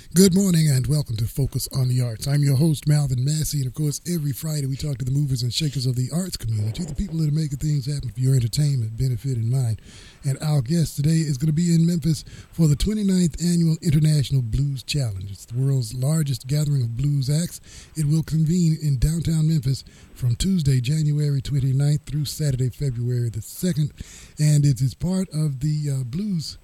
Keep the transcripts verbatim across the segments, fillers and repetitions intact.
Good morning and welcome to Focus on the Arts. I'm your host, Malvin Massey, and of course, every Friday we talk to the movers and shakers of the arts community, the people that are making things happen for your entertainment, benefit, and mine. And our guest today is going to be in Memphis for the twenty-ninth Annual International Blues Challenge. It's the world's largest gathering of blues acts. It will convene in downtown Memphis from Tuesday, January twenty-ninth through Saturday, February the second, and it is part of the uh, blues.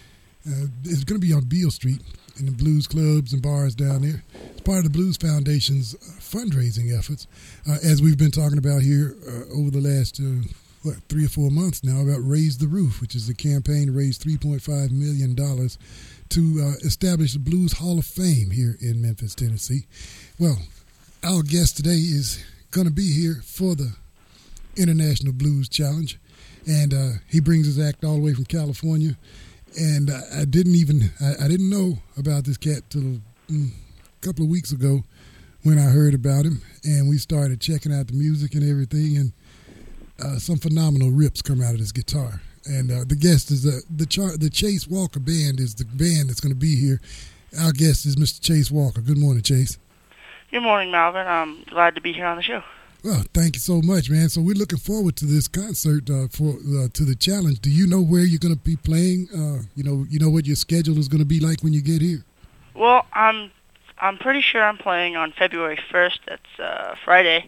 Uh, it's going to be on Beale Street in the blues clubs and bars down there. It's part of the Blues Foundation's uh, fundraising efforts, uh, as we've been talking about here uh, over the last uh, what, three or four months now about Raise the Roof, which is the campaign to raise three point five million dollars to uh, establish the Blues Hall of Fame here in Memphis, Tennessee. Well, our guest today is going to be here for the International Blues Challenge, and uh, he brings his act all the way from California. And I, I didn't even, I, I didn't know about this cat till mm, a couple of weeks ago when I heard about him. And we started checking out the music and everything. And uh, some phenomenal rips come out of this guitar. And uh, the guest is the, the, Char- the Chase Walker Band is the band that's going to be here. Our guest is Mister Chase Walker. Good morning, Chase. Good morning, Malvin. I'm glad to be here on the show. Well, thank you so much, man. So we're looking forward to this concert uh, for uh, to the challenge. Do you know where you're going to be playing? Uh, you know, you know what your schedule is going to be like when you get here. Well, I'm I'm pretty sure I'm playing on February first. That's uh, Friday,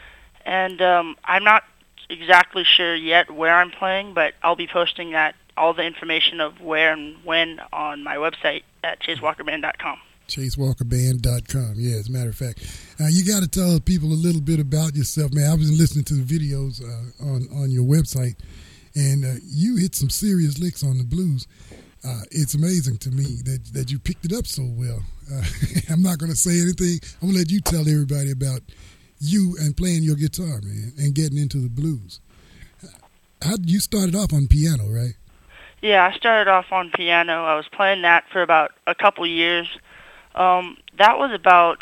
and um, I'm not exactly sure yet where I'm playing, but I'll be posting that all the information of where and when on my website at chase walker band dot com. chase walker band dot com. Yeah, as a matter of fact. Uh, you got to tell people a little bit about yourself, man. I was listening to the videos uh, on, on your website, and uh, you hit some serious licks on the blues. Uh, it's amazing to me that, that you picked it up so well. Uh, I'm not going to say anything. I'm going to let you tell everybody about you and playing your guitar, man, and getting into the blues. How you started off on piano, right? Yeah, I started off on piano. I was playing that for about a couple years. Um, that was about,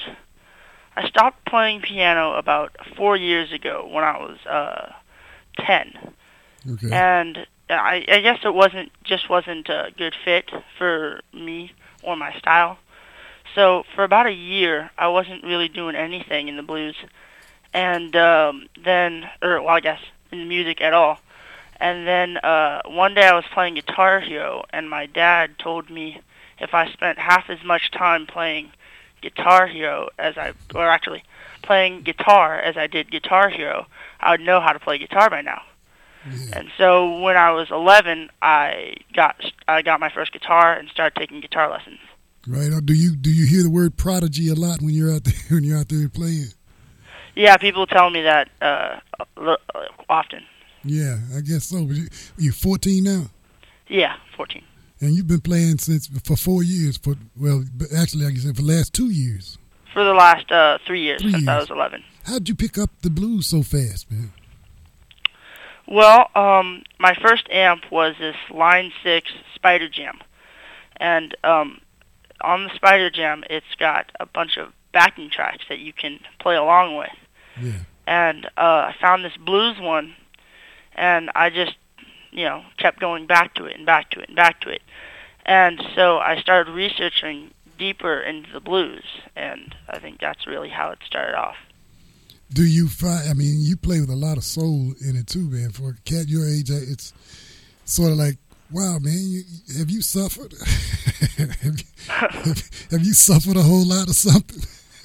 I stopped playing piano about four years ago when I was uh, ten. Okay. And I, I guess it wasn't, just wasn't a good fit for me or my style. So for about a year, I wasn't really doing anything in the blues. And um, then, or well, I guess in the music at all. And then uh, one day I was playing Guitar Hero, and my dad told me if I spent half as much time playing Guitar Hero as I, or actually playing guitar as I did Guitar Hero, I would know how to play guitar by now. Yeah. And so when I was eleven, I got I got my first guitar and started taking guitar lessons. Right. Do you do you hear the word prodigy a lot when you're out there when you're out there playing? Yeah, people tell me that uh, often. Yeah, I guess so. You're fourteen now? Yeah, fourteen. And you've been playing since for four years. For well, actually, like you said, for the last two years. For the last uh, three years three since years. I was eleven. How'd you pick up the blues so fast, man? Well, um, my first amp was this Line Six Spider Jam, and um, on the Spider Jam, it's got a bunch of backing tracks that you can play along with. Yeah. And uh, I found this blues one, and I just, you know, kept going back to it and back to it and back to it. And so I started researching deeper into the blues, and I think that's really how it started off. Do you find, I mean, you play with a lot of soul in it too, man. For a cat your age, it's sort of like, wow, man, you, have you suffered? have, you, have, have you suffered a whole lot of something?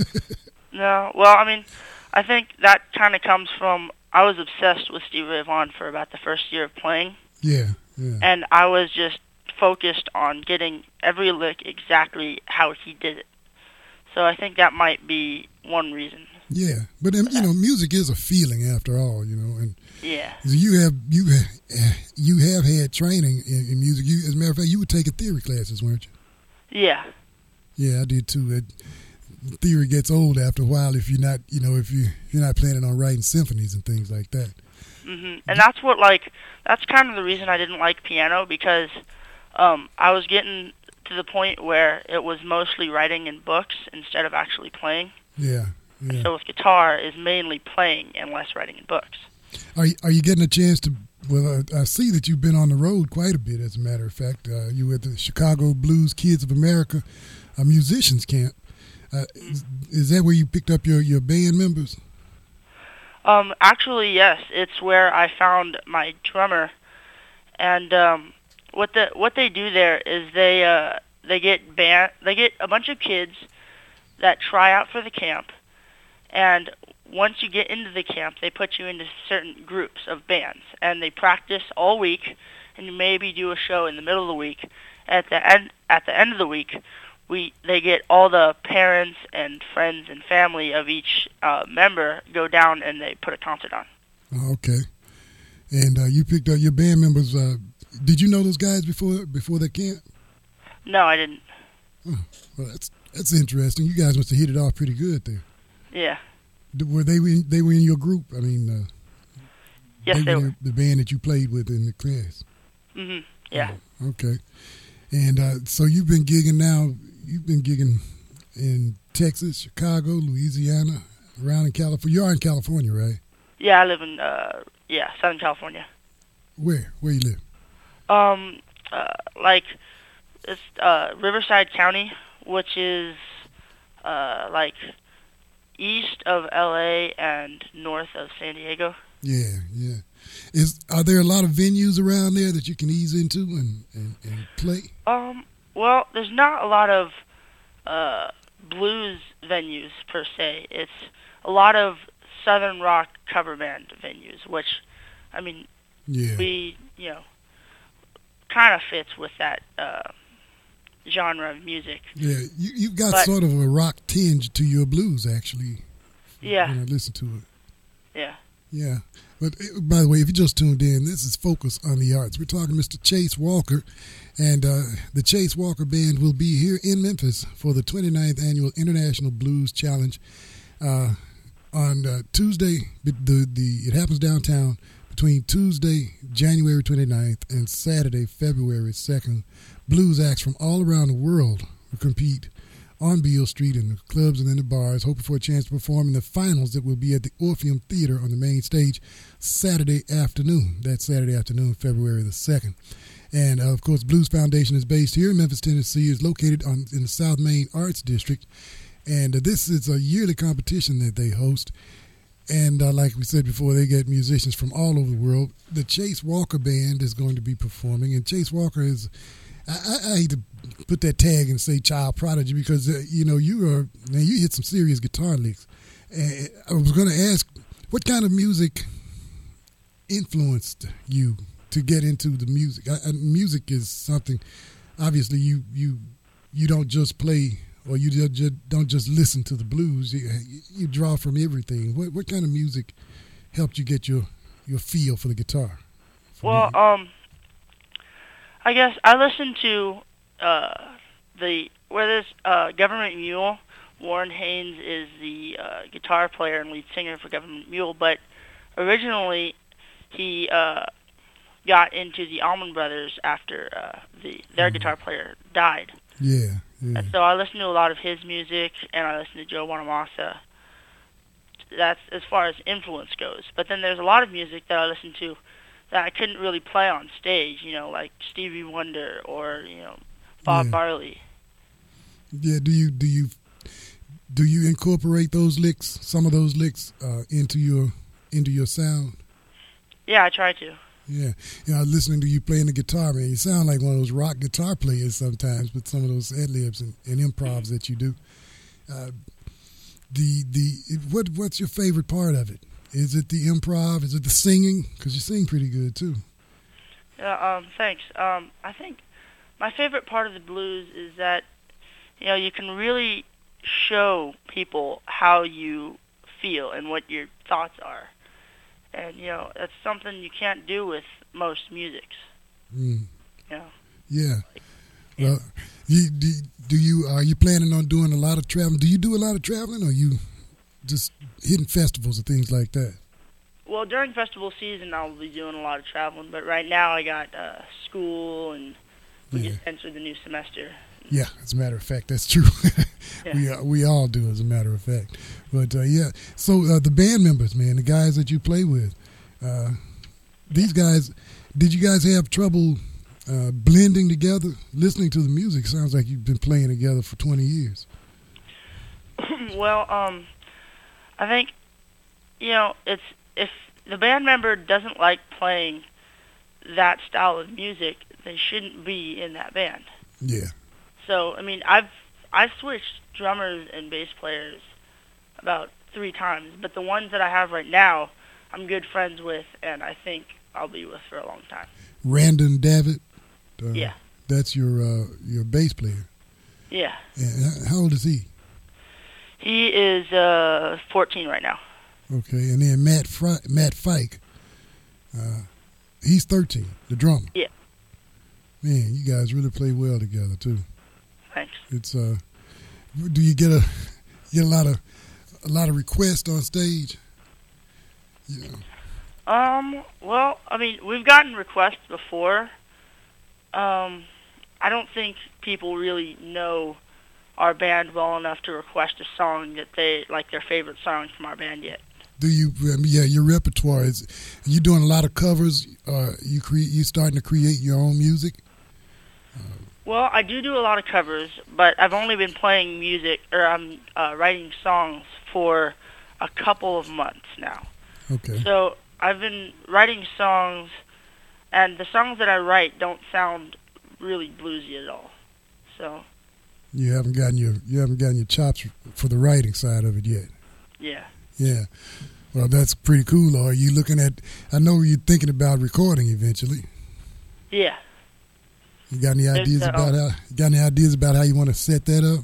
No, well, I mean, I think that kind of comes from, I was obsessed with Stevie Ray Vaughan for about the first year of playing. Yeah, yeah. And I was just focused on getting every lick exactly how he did it. So I think that might be one reason. Yeah, but um, you know, music is a feeling after all, you know, and yeah, you have you you have had training in, in music. You, as a matter of fact, you were taking theory classes, weren't you? Yeah. Yeah, I did too. It, theory gets old after a while if you're not, you know, if you if you're not planning on writing symphonies and things like that. Mhm. And that's what like that's kind of the reason I didn't like piano, because um, I was getting to the point where it was mostly writing in books instead of actually playing. Yeah. Yeah. So with guitar is mainly playing and less writing in books. Are you, are you getting a chance to? Well, I, I see that you've been on the road quite a bit. As a matter of fact, uh, you were at the Chicago Blues Kids of America a musicians camp. Uh, is, is that where you picked up your, your band members? Um, actually, yes. It's where I found my drummer, and um, what the what they do there is they uh, they get band they get a bunch of kids that try out for the camp, and once you get into the camp, they put you into certain groups of bands, and they practice all week, and you maybe do a show in the middle of the week. At the end at the end of the week, we they get all the parents and friends and family of each uh, member go down and they put a concert on. Okay, and uh, you picked up your band members. Uh, did you know those guys before before that camp? No, I didn't. Oh, well, that's that's interesting. You guys must have hit it off pretty good there. Yeah. Were they in, they were in your group? I mean, uh, yes, they, they were. were the band that you played with in the class. Mhm. Yeah. Oh, okay. And uh, so you've been gigging now. You've been gigging in Texas, Chicago, Louisiana, around in California. You are in California, right? Yeah, I live in uh, yeah Southern California. Where? Where you live? Um, uh, like it's uh, Riverside County, which is uh, like east of L A and north of San Diego. Yeah, yeah. Is are there a lot of venues around there that you can ease into and, and, and play? Um, well, there's not a lot of uh, blues venues per se. It's a lot of southern rock cover band venues, which, I mean, yeah. we, you know, kind of fits with that uh, genre of music. Yeah, you, you've got but, sort of a rock tinge to your blues, actually. Yeah. When I listen to it. Yeah. Yeah. But, by the way, if you just tuned in, this is Focus on the Arts. We're talking to Mister Chase Walker, and uh, the Chase Walker Band will be here in Memphis for the twenty-ninth Annual International Blues Challenge uh, on uh, Tuesday. The, the It happens downtown between Tuesday, January twenty-ninth, and Saturday, February second. Blues acts from all around the world will compete on Beale Street in the clubs and in the bars, hoping for a chance to perform in the finals that will be at the Orpheum Theater on the main stage Saturday afternoon. That's Saturday afternoon, February the second. And, uh, of course, Blues Foundation is based here in Memphis, Tennessee. It's located on, in the South Main Arts District. And uh, this is a yearly competition that they host. And uh, like we said before, they get musicians from all over the world. The Chase Walker Band is going to be performing. And Chase Walker is... I, I hate to put that tag and say child prodigy because, uh, you know, you are, man, you hit some serious guitar licks. And I was going to ask, what kind of music influenced you to get into the music? I, I, music is something, obviously, you you you don't just play or you just, don't just listen to the blues. You, you draw from everything. What what kind of music helped you get your, your feel for the guitar? Well, um... I guess I listened to uh, the where this uh, Government Mule. Warren Haynes is the uh, guitar player and lead singer for Government Mule, but originally he uh, got into the Allman Brothers after uh, the their mm-hmm. guitar player died. Yeah, yeah. And so I listened to a lot of his music, and I listened to Joe Bonamassa. That's as far as influence goes. But then there's a lot of music that I listened to that I couldn't really play on stage, you know, like Stevie Wonder or, you know, Bob yeah. Marley. Yeah, do you do you do you incorporate those licks, some of those licks, uh, into your into your sound? Yeah, I try to. Yeah, you know, listening to you playing the guitar, man, you sound like one of those rock guitar players sometimes with some of those ad libs and, and improvs that you do. Uh, the the what what's your favorite part of it? Is it the improv? Is it the singing? Because you sing pretty good, too. Yeah, um, thanks. Um, I think my favorite part of the blues is that, you know, you can really show people how you feel and what your thoughts are. And, you know, that's something you can't do with most musics. Mm. You know? Yeah. Like, yeah. Well, you, do, do you, are you planning on doing a lot of traveling? Do you do a lot of traveling, or you just hitting festivals and things like that? Well, during festival season, I'll be doing a lot of traveling, but right now I got uh, school, and we yeah. just entered the new semester. Yeah, as a matter of fact, that's true. yeah. We uh, we all do, as a matter of fact. But, uh, yeah, so uh, the band members, man, the guys that you play with, uh, these guys, did you guys have trouble uh, blending together, listening to the music. Sounds like you've been playing together for twenty years. Well, um, I think, you know, it's if the band member doesn't like playing that style of music, they shouldn't be in that band. Yeah. So, I mean, I've I've switched drummers and bass players about three times, but the ones that I have right now, I'm good friends with, and I think I'll be with for a long time. Randon David. Uh, yeah. That's your uh, your bass player. Yeah. And how old is he? He is uh, fourteen right now. Okay, and then Matt Fry, Matt Fike. Uh, he's thirteen, the drummer. Yeah. Man, you guys really play well together too. Thanks. It's uh, do you get a get a lot of a lot of requests on stage? Yeah. Um. Well, I mean, we've gotten requests before. Um, I don't think people really know our band well enough to request a song that they like their favorite song from our band yet. Do you? I mean, yeah, your repertoire is. Are you doing a lot of covers? Uh, you create. You starting to create your own music? Well, I do do a lot of covers, but I've only been playing music, or I'm uh, writing songs for a couple of months now. Okay. So I've been writing songs, and the songs that I write don't sound really bluesy at all. So. You haven't gotten your you haven't gotten your chops for the writing side of it yet. Yeah. Yeah. Well, that's pretty cool. Are you looking at? I know you're thinking about recording eventually. Yeah. You got any ideas There's, uh, about how? You got any ideas about how you want to set that up?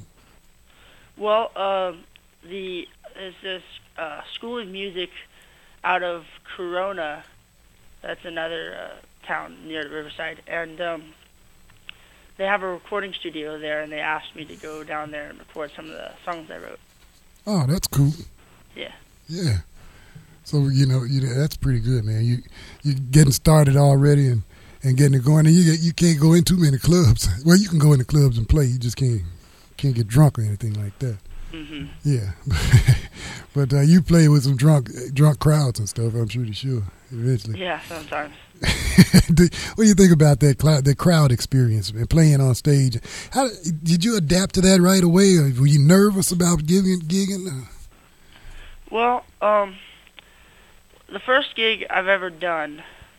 Well, um, the there's this uh, School of Music out of Corona. That's another uh, town near Riverside, and um, they have a recording studio there, and they asked me to go down there and record some of the songs I wrote. Oh, that's cool. Yeah. Yeah. So you know, you that's pretty good, man. You you getting started already and, and getting it going, and you get, you can't go in too many clubs. Well, you can go into clubs and play. You just can't can't get drunk or anything like that. Mm-hmm. Yeah. But uh, you play with some drunk drunk crowds and stuff. I'm pretty sure eventually. Yeah, sometimes. What do you think about that cloud, that crowd experience and playing on stage? How did you adapt to that right away, or were you nervous about gigging? gigging? Well, um, the first gig I've ever done,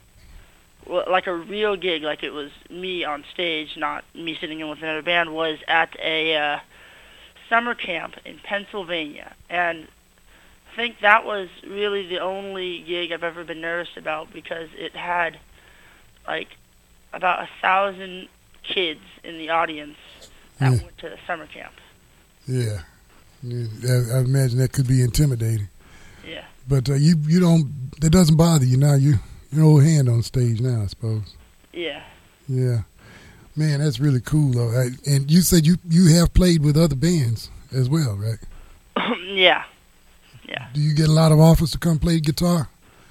well, like a real gig, like it was me on stage, not me sitting in with another band, was at a uh, summer camp in Pennsylvania, and I think that was really the only gig I've ever been nervous about because it had like about a thousand kids in the audience that Yeah. went to the summer camp. Yeah. Yeah, I, I imagine that could be intimidating. Yeah. But uh, you you don't, that doesn't bother you now. You, you're an old hand on stage now, I suppose. Yeah. Yeah. Man, that's really cool, though. I, and you said you, you have played with other bands as well, right? Yeah. Yeah. Do you get a lot of offers to come play guitar?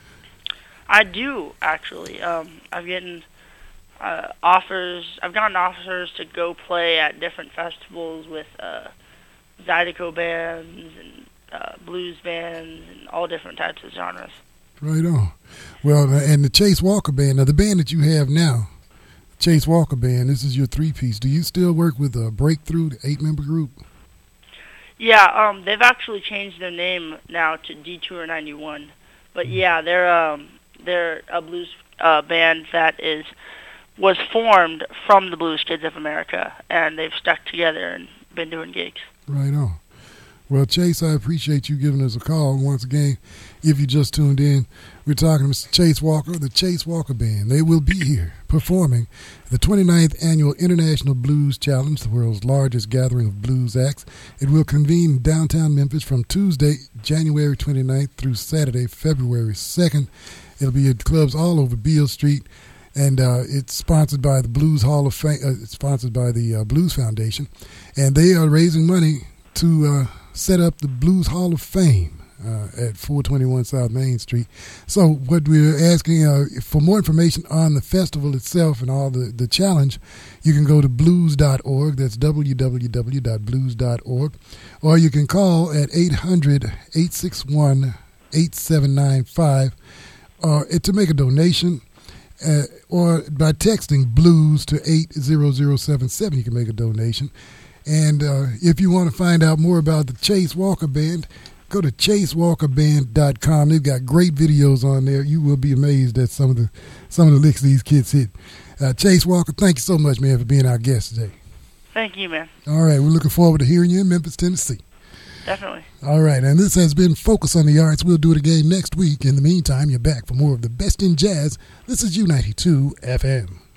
I do, actually. Um, I've gotten uh, offers. I've gotten offers to go play at different festivals with uh, Zydeco bands and uh, blues bands and all different types of genres. Right on. Well, and the Chase Walker Band, now the band that you have now, Chase Walker Band, this is your three-piece. Do you still work with uh, Breakthrough, the eight-member group? Yeah, um, they've actually changed their name now to Detour ninety-one. But yeah, they're um, they're a blues uh, band that is was formed from the Blues Kids of America, and they've stuck together and been doing gigs. Right on. Well, Chase, I appreciate you giving us a call. Once again, if you just tuned in, we're talking to Mister Chase Walker, the Chase Walker Band. They will be here performing the twenty-ninth Annual International Blues Challenge, the world's largest gathering of blues acts. It will convene in downtown Memphis from Tuesday, January twenty-ninth through Saturday, February second. It'll be at clubs all over Beale Street, and uh, it's sponsored by the Blues Hall of Fame. Uh, it's sponsored by the uh, Blues Foundation, and they are raising money to uh, set up the Blues Hall of Fame uh, at four twenty-one South Main Street. So what we're asking, uh, for more information on the festival itself and all the, the challenge, you can go to blues dot org. That's w w w dot blues dot org. Or you can call at eight hundred, eight six one, eight seven nine five uh, to make a donation. uh, or by texting blues to eight zero zero seven seven, you can make a donation. And uh, if you want to find out more about the Chase Walker Band, go to chase walker band dot com. They've got great videos on there. You will be amazed at some of the some of the licks these kids hit. Uh, Chase Walker, thank you so much, man, for being our guest today. Thank you, man. All right, we're looking forward to hearing you in Memphis, Tennessee. Definitely. All right, and this has been Focus on the Arts. We'll do it again next week. In the meantime, you're back for more of the best in jazz. This is U ninety-two F M.